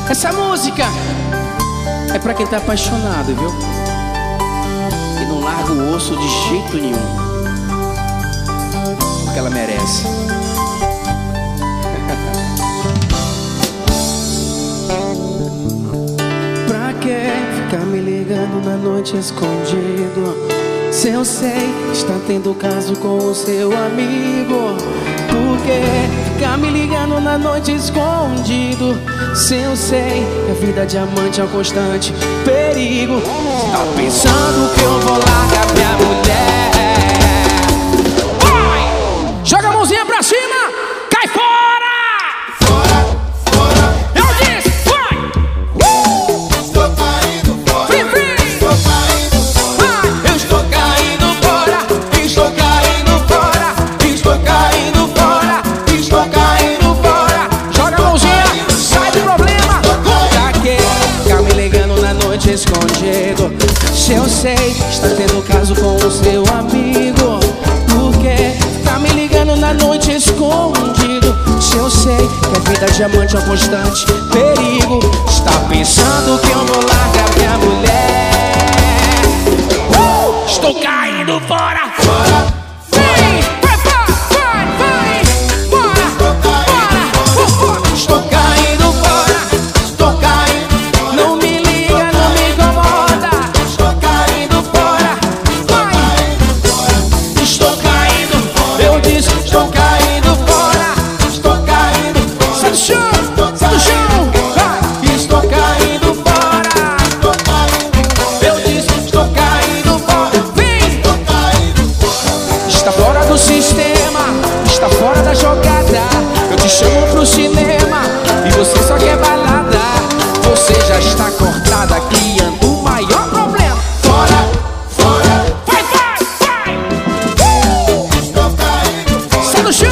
Essa música é pra quem tá apaixonado, viu? E não larga o osso de jeito nenhum, porque ela merece. Pra que ficar me ligando na noite escondido? Se eu sei, está tendo caso com o seu amigo. Por que ficar me ligando na noite escondido? Se eu sei que a vida de amante é um constante perigo. Tá pensando que eu vou largar minha mulher? Vai! Joga a mãozinha pra cima! Cai fora! Fora, fora! Eu disse, vai! Estou caindo fora! Vem, vem! Estou caindo fora! Vai! Eu estou caindo fora! Estou caindo fora! Estou caindo fora! Estou caindo fora! Joga a mãozinha! Sai do problema! Pra que ficar me ligando na noite escondido? Se eu sei, está tendo caso com o seu amigo. Por que ficar me ligando na noite escondido? Se eu sei que a vida de amante é um constante perigo. Está pensando que eu vou largar minha mulher? Estou caindo fora! fora! Vem! Vai! Bora! Bora! Estou caindo fora! Estou caindo! Não me liga, não me incomoda! Estou caindo fora! Vai! Estou caindo! Eu disse, estou caindo fora! Estou caindo! Sai do chão! Sai do chão! Vai! Estou caindo fora! Estou caindo! Eu disse, estou caindo fora! Vem! Estou caindo fora! Está fora do sistema, está fora da jogada. Eu te chamo pro cinema e você só quer balada. Você já está cortada, criando o maior problema. Fora, Fora! vai! Estou caindo fora! Sai do chão!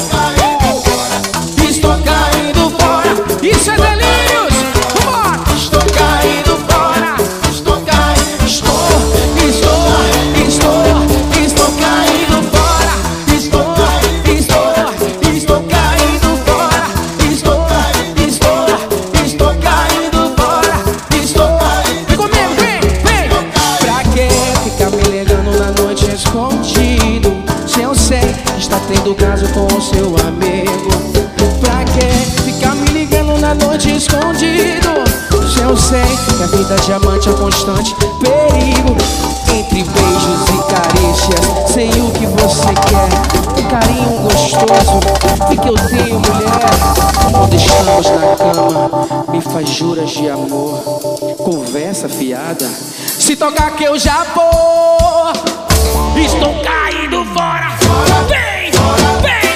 Estou caindo fora! Isso é delírios! Vambora! Estou caindo fora! Estou caindo! Estou caindo fora! Estou caindo fora! Estou caindo fora! Vem comigo, vem! Pra que ficar me ligando na noite escondido? Se eu sei que está tendo caso com o seu amigo. Pra que ficar me ligando na noite escondido? Se eu sei que a vida de amante é um constante perigo. Entre beijos e carícias, sei o que você quer. Um carinho gostoso, e que eu tenho, mulher. Quando estamos na cama, me faz juras de amor. Conversa fiada, se tocar que eu já vou. Estou caindo fora. Vem, vem.